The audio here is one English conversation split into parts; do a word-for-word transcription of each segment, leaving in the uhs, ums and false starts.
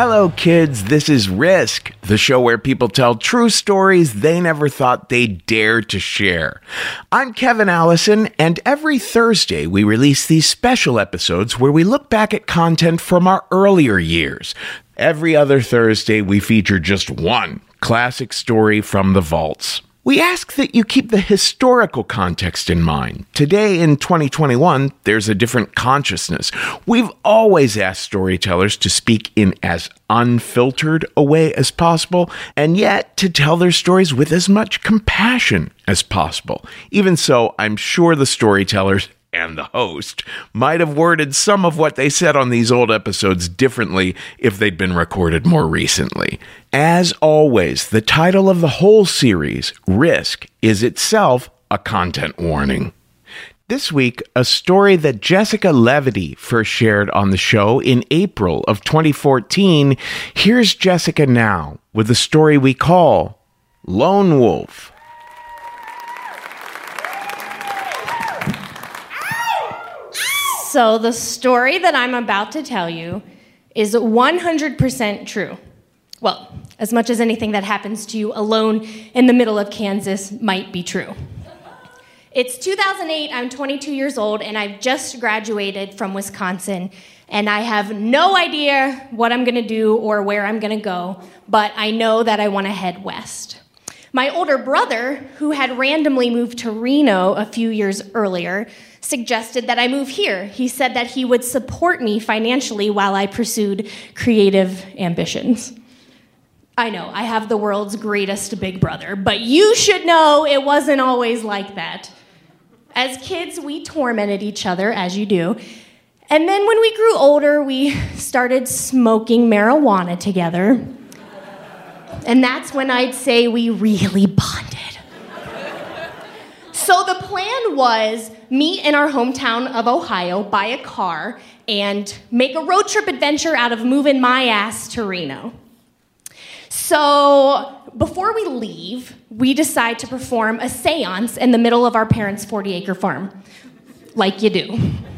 Hello, kids. This is Risk, the show where people tell true stories they never thought they'd dare to share. I'm Kevin Allison, and every Thursday we release these special episodes where we look back at content from our earlier years. Every other Thursday, we feature just one classic story from the vaults. We ask that you keep the historical context in mind. Today, in twenty twenty-one, there's a different consciousness. We've always asked storytellers to speak in as unfiltered a way as possible, and yet to tell their stories with as much compassion as possible. Even so, I'm sure the storytellers and the host might have worded some of what they said on these old episodes differently if they'd been recorded more recently. As always, the title of the whole series, Risk, is itself a content warning. This week, a story that Jessica Levity first shared on the show in April of twenty fourteen. Here's Jessica now with a story we call Lone Wolf. So the story that I'm about to tell you is one hundred percent true. Well, as much as anything that happens to you alone in the middle of Kansas might be true. It's two thousand eight, I'm twenty-two years old, and I've just graduated from Wisconsin, and I have no idea what I'm gonna do or where I'm gonna go, but I know that I wanna head west. My older brother, who had randomly moved to Reno a few years earlier, suggested that I move here. He said that he would support me financially while I pursued creative ambitions. I know, I have the world's greatest big brother, but you should know it wasn't always like that. As kids, we tormented each other, as you do. And then when we grew older, we started smoking marijuana together. And that's when I'd say we really bonded. So the plan was meet in our hometown of Ohio, buy a car, and make a road trip adventure out of moving my ass to Reno. So before we leave, we decide to perform a seance in the middle of our parents' forty-acre farm, like you do.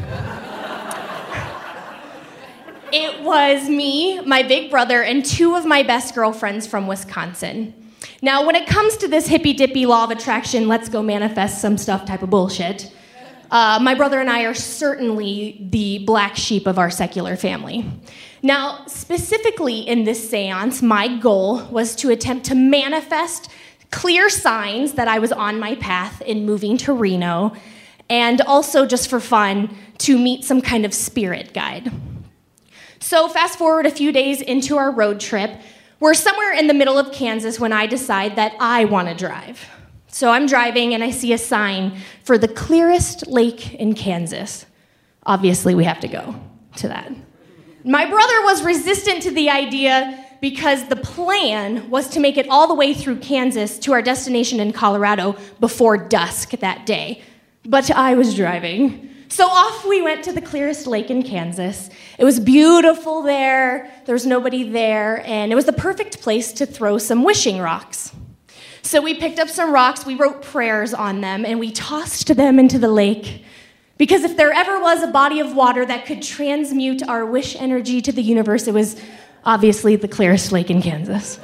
It was me, my big brother, and two of my best girlfriends from Wisconsin. Now, when it comes to this hippy-dippy law of attraction, let's go manifest some stuff type of bullshit, uh, my brother and I are certainly the black sheep of our secular family. Now, specifically in this seance, my goal was to attempt to manifest clear signs that I was on my path in moving to Reno, and also, just for fun, to meet some kind of spirit guide. So fast forward a few days into our road trip, we're somewhere in the middle of Kansas when I decide that I want to drive. So I'm driving and I see a sign for the clearest lake in Kansas. Obviously, we have to go to that. My brother was resistant to the idea because the plan was to make it all the way through Kansas to our destination in Colorado before dusk that day. But I was driving. So off we went to the clearest lake in Kansas. It was beautiful there, there was nobody there, and it was the perfect place to throw some wishing rocks. So we picked up some rocks, we wrote prayers on them, and we tossed them into the lake. Because if there ever was a body of water that could transmute our wish energy to the universe, it was obviously the clearest lake in Kansas.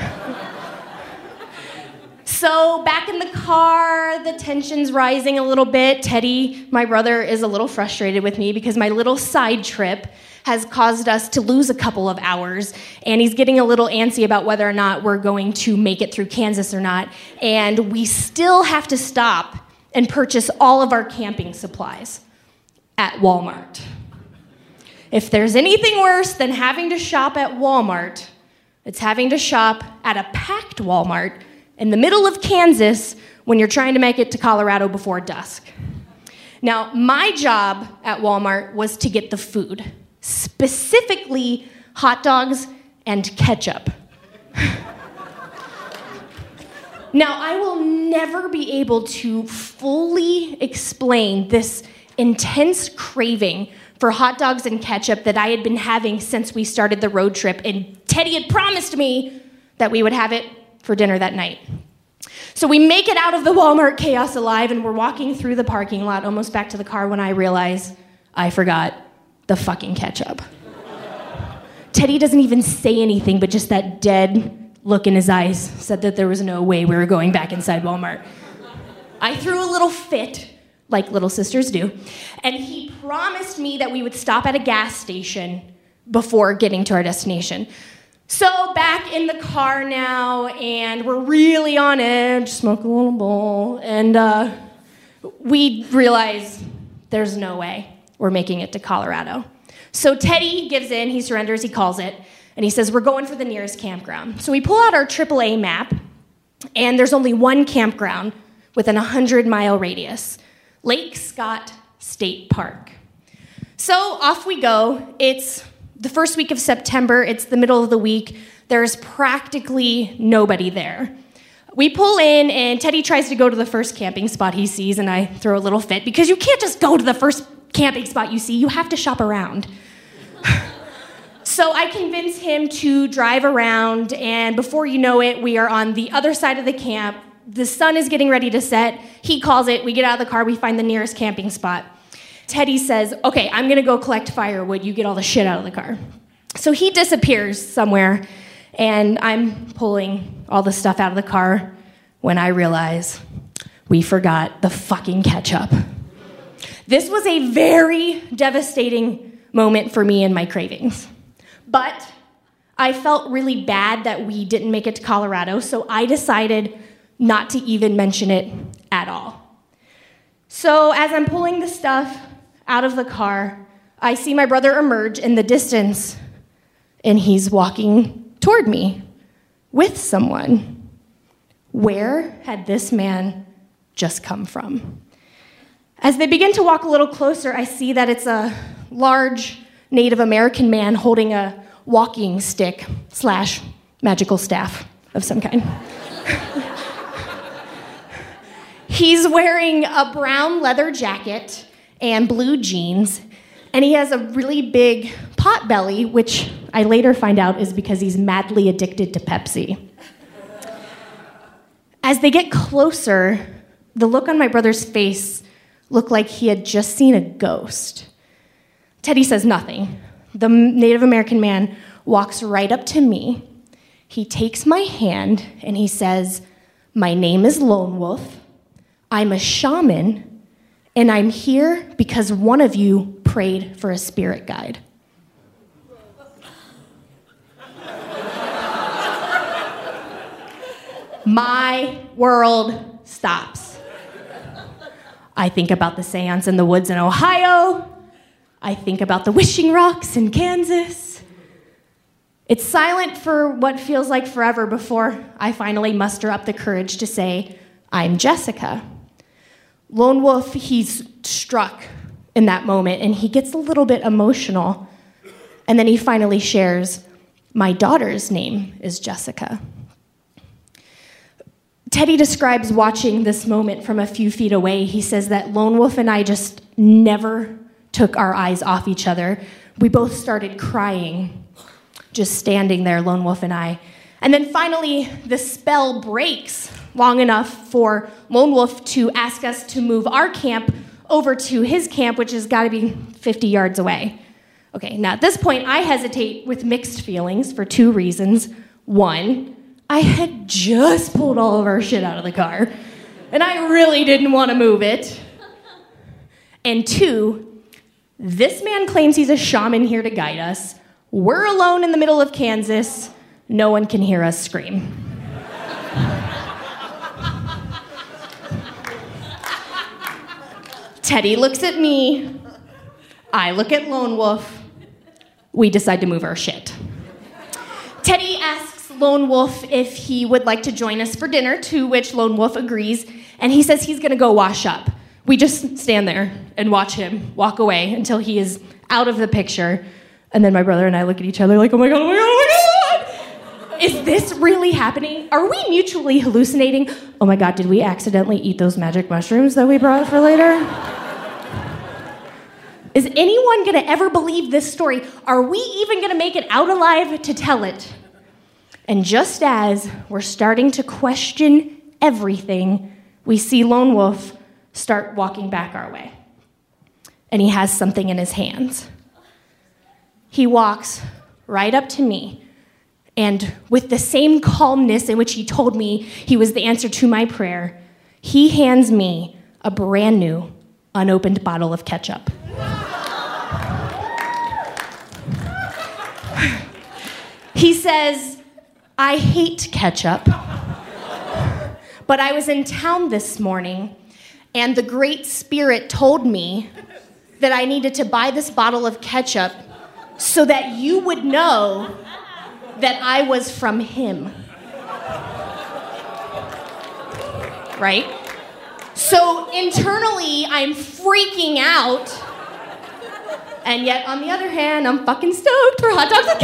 So back in the car, the tension's rising a little bit. Teddy, my brother, is a little frustrated with me because my little side trip has caused us to lose a couple of hours, and he's getting a little antsy about whether or not we're going to make it through Kansas or not, and we still have to stop and purchase all of our camping supplies at Walmart. If there's anything worse than having to shop at Walmart, it's having to shop at a packed Walmart in the middle of Kansas when you're trying to make it to Colorado before dusk. Now, my job at Walmart was to get the food, specifically hot dogs and ketchup. Now, I will never be able to fully explain this intense craving for hot dogs and ketchup that I had been having since we started the road trip, and Teddy had promised me that we would have it for dinner that night. So we make it out of the Walmart chaos alive, and we're walking through the parking lot, almost back to the car, when I realize I forgot the fucking ketchup. Teddy doesn't even say anything, but just that dead look in his eyes said that there was no way we were going back inside Walmart. I threw a little fit, like little sisters do, and he promised me that we would stop at a gas station before getting to our destination. So back in the car now, and we're really on edge, smoking a little bowl, and uh, we realize there's no way we're making it to Colorado. So Teddy gives in, he surrenders, he calls it, and he says, we're going for the nearest campground. So we pull out our triple A map, and there's only one campground within a hundred-mile radius, Lake Scott State Park. So off we go. It's the first week of September. It's the middle of the week. There's practically nobody there. We pull in, and Teddy tries to go to the first camping spot he sees, and I throw a little fit, because you can't just go to the first camping spot you see. You have to shop around. So I convince him to drive around, and before you know it, we are on the other side of the camp. The sun is getting ready to set. He calls it. We get out of the car. We find the nearest camping spot. Teddy says, okay, I'm going to go collect firewood. You get all the shit out of the car. So he disappears somewhere, and I'm pulling all the stuff out of the car when I realize we forgot the fucking ketchup. This was a very devastating moment for me and my cravings. But I felt really bad that we didn't make it to Colorado, so I decided not to even mention it at all. So as I'm pulling the stuff out of the car, I see my brother emerge in the distance, and he's walking toward me with someone. Where had this man just come from? As they begin to walk a little closer, I see that it's a large Native American man holding a walking stick slash magical staff of some kind. He's wearing a brown leather jacket and blue jeans, and he has a really big pot belly, which I later find out is because he's madly addicted to Pepsi. As they get closer, the look on my brother's face looked like he had just seen a ghost. Teddy says nothing. The Native American man walks right up to me. He takes my hand and he says, my name is Lone Wolf. I'm a shaman, and I'm here because one of you prayed for a spirit guide. My world stops. I think about the seance in the woods in Ohio. I think about the wishing rocks in Kansas. It's silent for what feels like forever before I finally muster up the courage to say, I'm Jessica. Lone Wolf, he's struck in that moment, and he gets a little bit emotional. And then he finally shares, my daughter's name is Jessica. Teddy describes watching this moment from a few feet away. He says that Lone Wolf and I just never took our eyes off each other. We both started crying, just standing there, Lone Wolf and I. And then finally, the spell breaks long enough for Lone Wolf to ask us to move our camp over to his camp, which has got to be fifty yards away. Okay, now at this point, I hesitate with mixed feelings for two reasons. One, I had just pulled all of our shit out of the car, and I really didn't want to move it. And two, this man claims he's a shaman here to guide us. We're alone in the middle of Kansas. No one can hear us scream. Teddy looks at me. I look at Lone Wolf. We decide to move our shit. Teddy asks Lone Wolf if he would like to join us for dinner, to which Lone Wolf agrees, and he says he's gonna go wash up. We just stand there and watch him walk away until he is out of the picture, and then my brother and I look at each other like, oh my god, oh my god, oh my god! Is this really happening? Are we mutually hallucinating? Oh my god, did we accidentally eat those magic mushrooms that we brought for later? Is anyone gonna ever believe this story? Are we even gonna make it out alive to tell it? And just as we're starting to question everything, we see Lone Wolf start walking back our way. And he has something in his hands. He walks right up to me. And with the same calmness in which he told me he was the answer to my prayer, he hands me a brand new, unopened bottle of ketchup. He says, I hate ketchup, but I was in town this morning, and the Great Spirit told me that I needed to buy this bottle of ketchup so that you would know that I was from him. Right? So internally, I'm freaking out. And yet, on the other hand, I'm fucking stoked for hot dogs and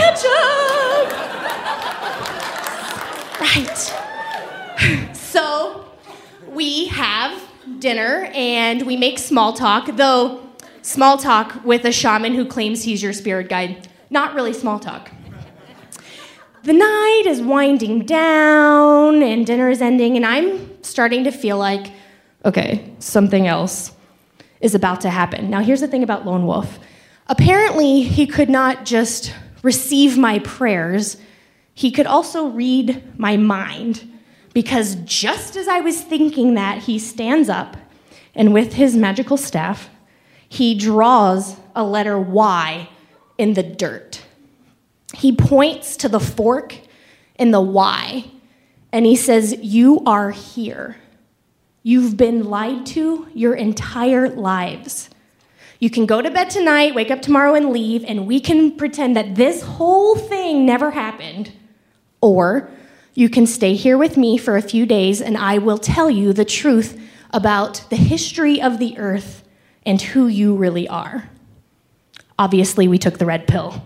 ketchup. Right. So we have dinner and we make small talk, though small talk with a shaman who claims he's your spirit guide. Not really small talk. The night is winding down and dinner is ending, and I'm starting to feel like, okay, something else is about to happen. Now, here's the thing about Lone Wolf. Apparently, he could not just receive my prayers, he could also read my mind, because just as I was thinking that, he stands up, and with his magical staff, he draws a letter Y in the dirt. He points to the fork in the Y, and he says, you are here. You've been lied to your entire lives. You can go to bed tonight, wake up tomorrow, and leave, and we can pretend that this whole thing never happened. Or you can stay here with me for a few days, and I will tell you the truth about the history of the earth and who you really are. Obviously, we took the red pill.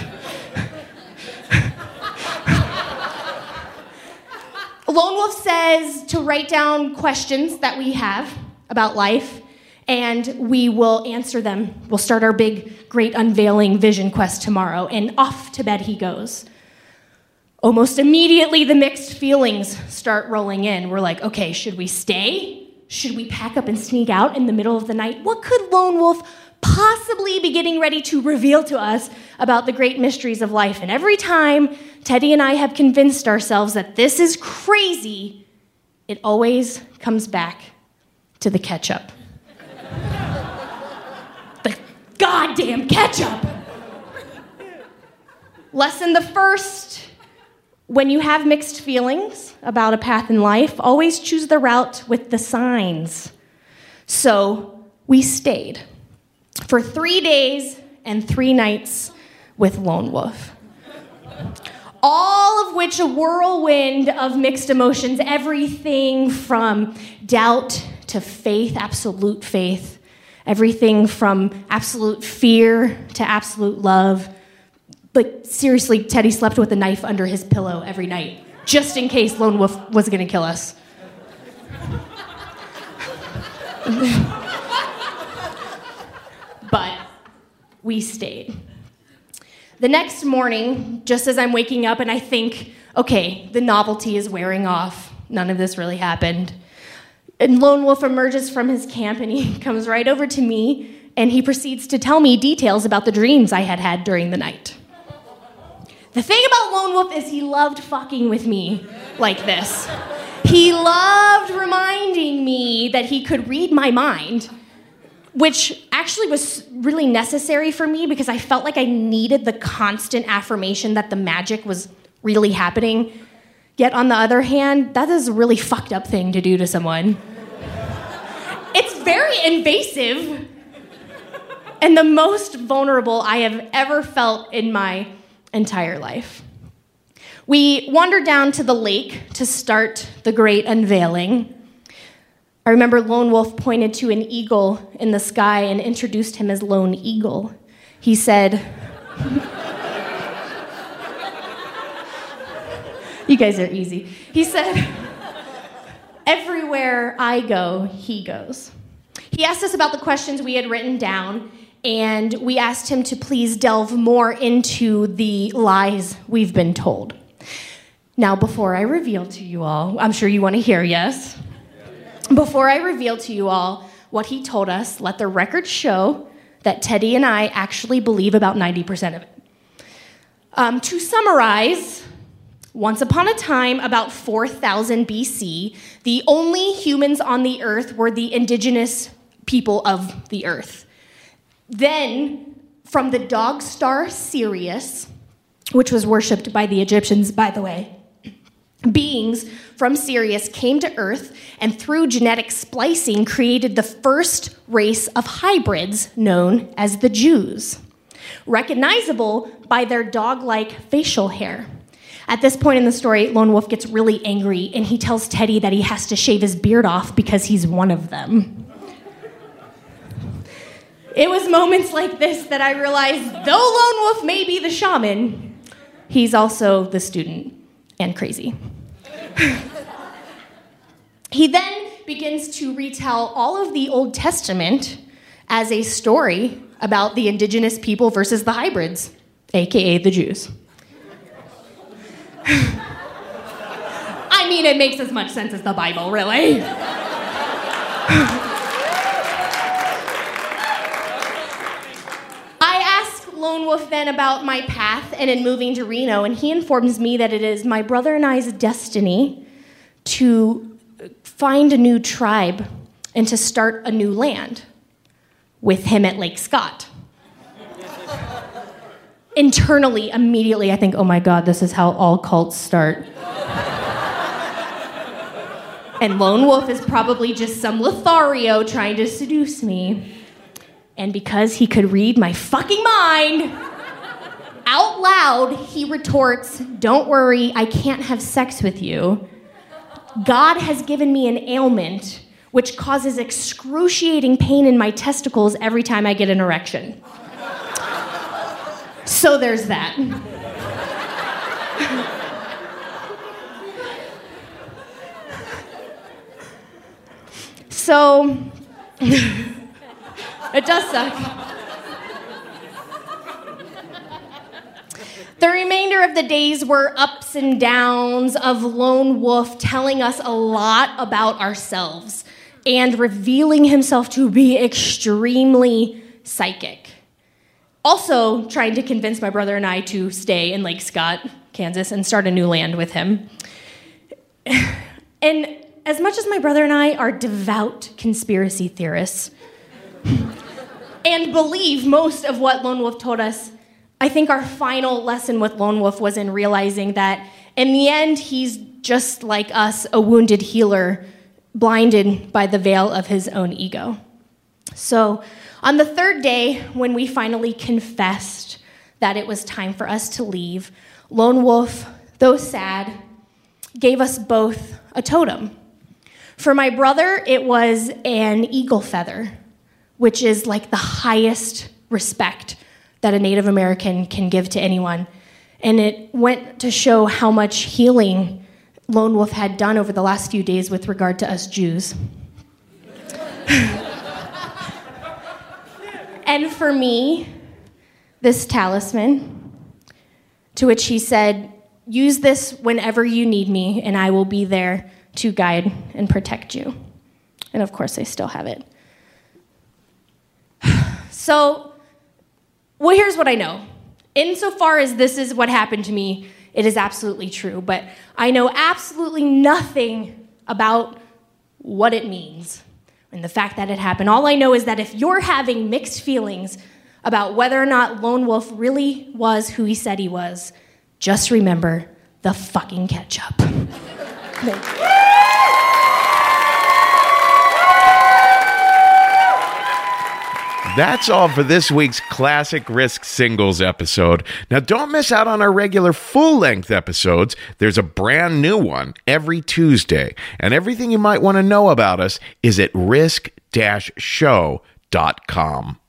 Lone Wolf says to write down questions that we have about life, and we will answer them. We'll start our big, great unveiling vision quest tomorrow, and off to bed he goes. Almost immediately, the mixed feelings start rolling in. We're like, okay, should we stay? Should we pack up and sneak out in the middle of the night? What could Lone Wolf possibly be getting ready to reveal to us about the great mysteries of life? And every time Teddy and I have convinced ourselves that this is crazy, it always comes back to the ketchup. The goddamn ketchup! Lesson the first, when you have mixed feelings about a path in life, always choose the route with the signs. So we stayed for three days and three nights with Lone Wolf. All of which a whirlwind of mixed emotions, everything from doubt to faith, absolute faith, everything from absolute fear to absolute love. Like, seriously, Teddy slept with a knife under his pillow every night, just in case Lone Wolf was gonna kill us. But we stayed. The next morning, just as I'm waking up and I think, okay, the novelty is wearing off, none of this really happened, and Lone Wolf emerges from his camp and he comes right over to me and he proceeds to tell me details about the dreams I had had during the night. The thing about Lone Wolf is he loved fucking with me like this. He loved reminding me that he could read my mind, which actually was really necessary for me because I felt like I needed the constant affirmation that the magic was really happening. Yet on the other hand, that is a really fucked up thing to do to someone. It's very invasive and the most vulnerable I have ever felt in my entire life. We wandered down to the lake to start the great unveiling. I remember Lone Wolf pointed to an eagle in the sky and introduced him as Lone Eagle. He said, you guys are easy. He said, everywhere I go, he goes. He asked us about the questions we had written down, and we asked him to please delve more into the lies we've been told. Now, before I reveal to you all, I'm sure you want to hear, yes? Before I reveal to you all what he told us, let the record show that Teddy and I actually believe about ninety percent of it. Um, to summarize, once upon a time, about four thousand B C, the only humans on the earth were the indigenous people of the earth. Then, from the dog star Sirius, which was worshipped by the Egyptians, by the way, beings from Sirius came to Earth and through genetic splicing created the first race of hybrids known as the Jews, recognizable by their dog-like facial hair. At this point in the story, Lone Wolf gets really angry and he tells Teddy that he has to shave his beard off because he's one of them. It was moments like this that I realized, though Lone Wolf may be the shaman, he's also the student and crazy. He then begins to retell all of the Old Testament as a story about the indigenous people versus the hybrids, aka the Jews. I mean, it makes as much sense as the Bible, really. Lone Wolf then about my path and in moving to Reno, and he informs me that it is my brother and I's destiny to find a new tribe and to start a new land with him at Lake Scott. Internally, immediately, I think, oh my God, this is how all cults start. And Lone Wolf is probably just some Lothario trying to seduce me. And because he could read my fucking mind, out loud, he retorts, "Don't worry, I can't have sex with you. God has given me an ailment which causes excruciating pain in my testicles every time I get an erection." So there's that. So... It does suck. The remainder of the days were ups and downs of Lone Wolf telling us a lot about ourselves and revealing himself to be extremely psychic. Also trying to convince my brother and I to stay in Lake Scott, Kansas, and start a new land with him. And as much as my brother and I are devout conspiracy theorists, and believe most of what Lone Wolf told us, I think our final lesson with Lone Wolf was in realizing that in the end, he's just like us, a wounded healer, blinded by the veil of his own ego. So on the third day, when we finally confessed that it was time for us to leave, Lone Wolf, though sad, gave us both a totem. For my brother, it was an eagle feather, which is like the highest respect that a Native American can give to anyone. And it went to show how much healing Lone Wolf had done over the last few days with regard to us Jews. And for me, this talisman, to which he said, "Use this whenever you need me, and I will be there to guide and protect you." And of course, I still have it. So, well, here's what I know. Insofar as this is what happened to me, it is absolutely true. But I know absolutely nothing about what it means and the fact that it happened. All I know is that if you're having mixed feelings about whether or not Lone Wolf really was who he said he was, just remember the fucking ketchup. Thank you. That's all for this week's Classic Risk Singles episode. Now, don't miss out on our regular full-length episodes. There's a brand new one every Tuesday. And everything you might want to know about us is at risk dash show dot com.